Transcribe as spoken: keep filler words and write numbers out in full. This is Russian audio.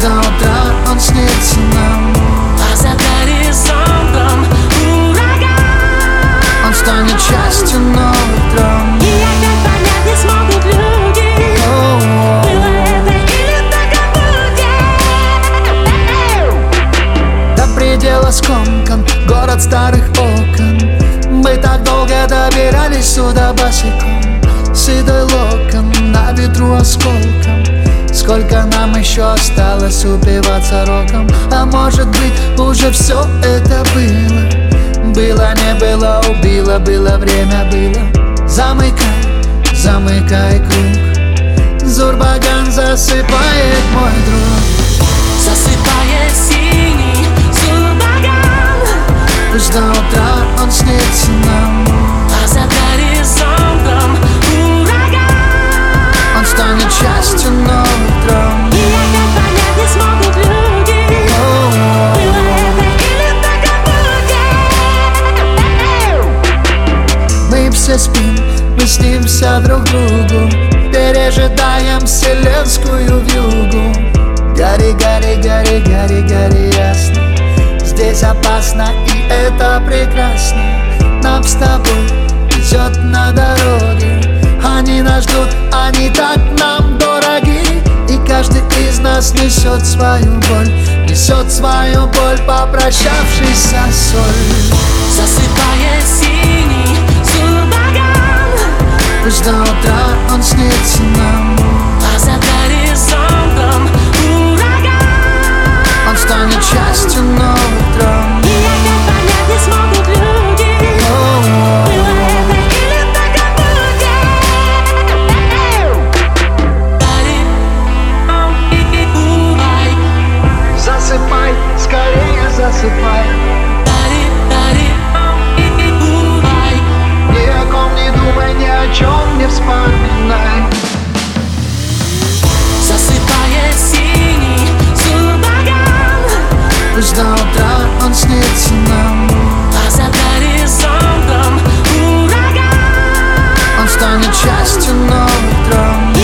до утра он снится нам, а за горизонтом ураган. он станет частью новых драм. И опять понять не смогут люди, О-о-о. было это или только будет. До предела скомкан город старых окон. Мы так долго добирались сюда босиком, седой локон на ветру осколком. Сколько нам еще осталось упиваться роком? А может быть, уже все это было? Было, не было, убило, было, время было. Замыкай, замыкай круг, Зурбаган засыпает, мой друг. Засыпает синий Зурбаган, Пусть до утра он снится нам, а за горизонтом ураган. он станет частью новых драм. И опять понять не смогут люди, О-о-о. было это или только будет. Мы все спим, мы снимся друг другу, пережидаем вселенскую вьюгу. Гори, гори, гори, гори, гори ясно, здесь опасно и это прекрасно. Нам с тобой везет на дороге, они нас ждут, они так нам дороги. И каждый из нас несет свою боль, несет свою боль, попрощавшись со соль. Засыпает синий Зурбаган, Пусть до утра он снится нам, а за горизонтом ураган. он станет частью новых драм. И опять понять не смогут люди, О-о-о. было это или только будет. Гори, и убай, Засыпай, скорее засыпай, гори, гори, и убай. ни о ком не думай, ни о чем не вспоминай. Засыпает синий Зурбаган, Пусть до утра он снится нам, а за горизонтом ураган. он станет частью новых драм.